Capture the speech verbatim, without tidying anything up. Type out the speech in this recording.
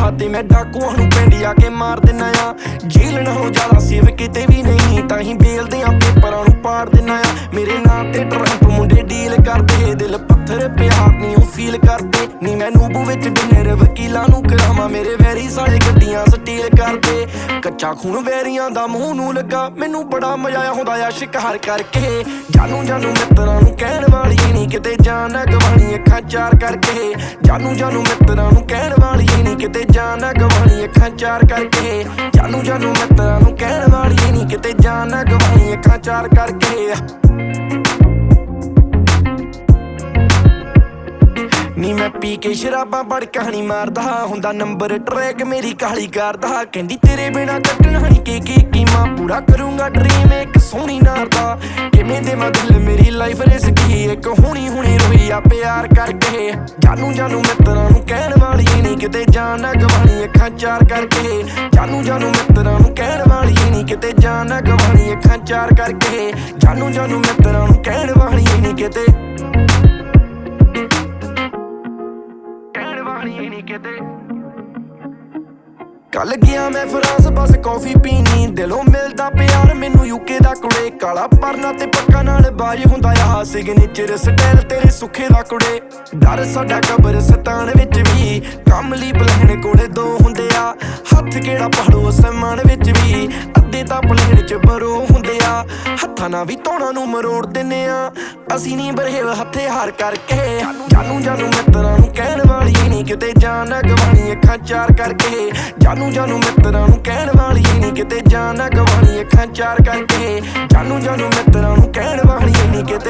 ਪਿਆ ਤੇ ਮੈਂ ਡਾਕੂਆਂ ਨੂੰ ਪਿੰਡ ਆ ਕੇ ਮਾਰ ਦਿੰਨਾ ਆ। ਜੇਲ੍ਹ ਨਾਲੋਂ ਜ਼ਿਆਦਾ ਸੇਵ ਕਿਤੇ ਵੀ ਨਹੀਂ, ਤਾਂ ਹੀ ਬੇਲਦੇ ਆ ਪੇਪਰਾਂ ਨੂੰ ਪਾੜ ਦਿੰਨਾ ਆ। ਮੇਰੇ ਨਾਂ ਤੇ ਟਰੰਪ ਮੁੰਡੇ ਡੀਲ ਕਰਦੇ, ਦਿਲ ਪੱਥਰ ਪਿਆ ਨਹੀਂ ਉਹ ਫੀਲ ਕਰਦੇ। ਨੀ ਮੈਂ ਨੂਬੂ ਵਿੱਚ ਡਿਨਰ ਵਕੀਲਾਂ ਨੂੰ ਕਰਾਵਾਂ, ਮੇਰੇ ਵੈਰੀ ਸਾਰੇ ਗੱਡੀਆਂ ਸਟੀਲ ਕਰਦੇ। ਕੱਚਾ ਖੂਨ ਵੈਰੀਆਂ ਦਾ ਮੂੰਹ ਨੂੰ ਲੱਗਾ, ਮੈਨੂੰ ਬੜਾ ਮਜ਼ਾ ਆਉਂਦਾ ਆ ਸ਼ਿਕਾਰ ਕਰਕੇ। ਜਾਨੂ ਜਾਨੂ ਮਿੱਤਰਾਂ ਨੂੰ ਕਹਿਣ ਵਾਲੀ ਨਹੀਂ ਕਿਤੇ ਜਾਨ ਨਾ ਗਵਾਣੀ ਅੱਖਾਂ ਚਾਰ ਕਰਕੇ। ਜਾਨੂ ਜਾਨੂ ਮਿੱਤਰਾਂ ਨੂੰ ਕਹਿਣ ਵਾਲੀ ਨਹੀਂ ਕਿਤੇ ਜਾਨ ਨਾ ਗਵਾਣੀ ਅੱਖਾਂ ਚਾਰ ਕਰਕੇ। ਜਾਨੂ ਜਾਨੂ ਮਿੱਤਰਾਂ ਨੂੰ ਕਹਿਣ ਵਾਲੀ ਨਹੀਂ ਕਿਤੇ ਜਾਨ ਨਾ ਗਵਾਣੀ ਅੱਖਾਂ ਚਾਰ ਕਰਕੇ। ਨੀ ਮੈਂ ਪੀ ਕੇ ਸ਼ਰਾਬਾਂ ਬੜ ਕਹਾਣੀ ਮਾਰਦਾ ਹੁੰਦਾ, ਨੰਬਰ ਟਰੈਕ ਮੇਰੀ ਕਾਲੀ ਕਰਦਾ। ਕਹਿੰਦੀ ਤੇਰੇ ਬਿਨਾ ਕੱਟਣਾ ਨਹੀਂ ਕੀ ਕੀ ਕੀਮਾ, ਪੂਰਾ ਕਰੂੰਗਾ ਡਰੀਮ ਇੱਕ ਸੋਹਣੀ ਨਾਰ ਦਾ। ਕਿਵੇਂ ਦੇਵਾਂ ਦਿਲ ਮੇਰੀ ਲਾਈਫ ਰਿਸਕੀ, ਇੱਕ ਹੁਣੀ ਹੁਣੀ ਰੋਈ ਆ ਪਿਆਰ ਕਰਕੇ। ਜਾਨੂ ਜਾਨੂ ਮਿੱਤਰਾਂ ਨੂੰ ਕਹਿਣ ਵਾਲੀ ਨਹੀਂ ਕਿਤੇ ਜਾਨ ਨਾ ਗਵਾਣੀ ਅੱਖਾਂ ਚਾਰ ਕਰਕੇ। ਜਾਨੂ ਜਾਨੂ ਮਿੱਤਰਾਂ ਨੂੰ ਕਹਿਣ ਵਾਲੀ ਨਹੀਂ ਕਿਤੇ ਜਾਨ ਨਾ ਗਵਾਣੀ ਅੱਖਾਂ ਚਾਰ ਕਰਕੇ। ਜਾਨੂ ਜਾਨੂ ਮਿੱਤਰਾਂ ਨੂੰ ਕਹਿਣ ਵਾਲੀ ਨਹੀਂ ਕਿਤੇ ਕੱਲ ਗਿਆ ਮੈਂ ਫਰਾਂਸ ਬਸ ਕੌਫੀ ਪੀਣੀ, ਦਿਲੋਂ ਮਿਲਦਾ ਪਿਆਰ ਮੈਨੂੰ ਯੂਕੇ ਦਾ ਕੁੜੇ। ਕਾਲਾ ਪਰਨਾ ਤੇ ਪੱਕਾ ਨਾਲ ਬਾਜ ਹੁੰਦਾ ਆ, ਸਿਗਨੇਚਰ ਸਟਾਈਲ ਤੇਰੇ ਸੁੱਖੇ ਦਾ ਕੁੜੇ। ਡਰ ਸਾਡਾ ਕਬਰਸਤਾਨ ਵਿੱਚ ਵੀ, ਕੰਮ ਲਈ ਪਲੈਨ ਕੋਲੇ ਦੋ ਹੁੰਦੇ ਆ। ਹੱਥ ਕਿਹੜਾ ਪਹਾੜੋ ਅਸਮਾਨ ਵਿੱਚ ਵੀ, ਅੱਧੇ ਤਾਂ ਪਲੇਨ ਚ ਬਰੋ ਹੁੰਦੇ ਆ। ਹੱਥਾਂ ਨਾਲ ਵੀ ਧੌਣਾ ਨੂੰ ਮਰੋੜ ਦਿੰਨੇ ਆ, ਅਸੀਂ ਨਹੀਂ ਬਰੇਵ ਹੱਥੇ ਹਾਰ ਕਰਕੇ। ਜਾਨੂ ਜਾਨੂ ਮਿੱਤਰਾਂ ਨੂੰ ਕਹਿਣ ਵਾਲੀ ਨਹੀਂ ਕਿਤੇ ਜਾਨ ਨਾ ਗਵਾਣੀ ਅੱਖਾਂ ਚਾਰ ਕਰਕੇ। ਜਾਨੂ ਜਾਨੂ ਮਿੱਤਰਾਂ ਨੂੰ ਕਹਿਣ ਵਾਲੀ ਨਹੀਂ ਕਿਤੇ ਜਾਨ ਨਾ ਗਵਾਣੀ ਅੱਖਾਂ ਚਾਰ ਕਰਕੇ। ਜਾਨੂ ਜਾਨੂ ਮਿੱਤਰਾਂ ਨੂੰ ਕਹਿਣ ਵਾਲੀ ਨਹੀਂ ਕਿਤੇ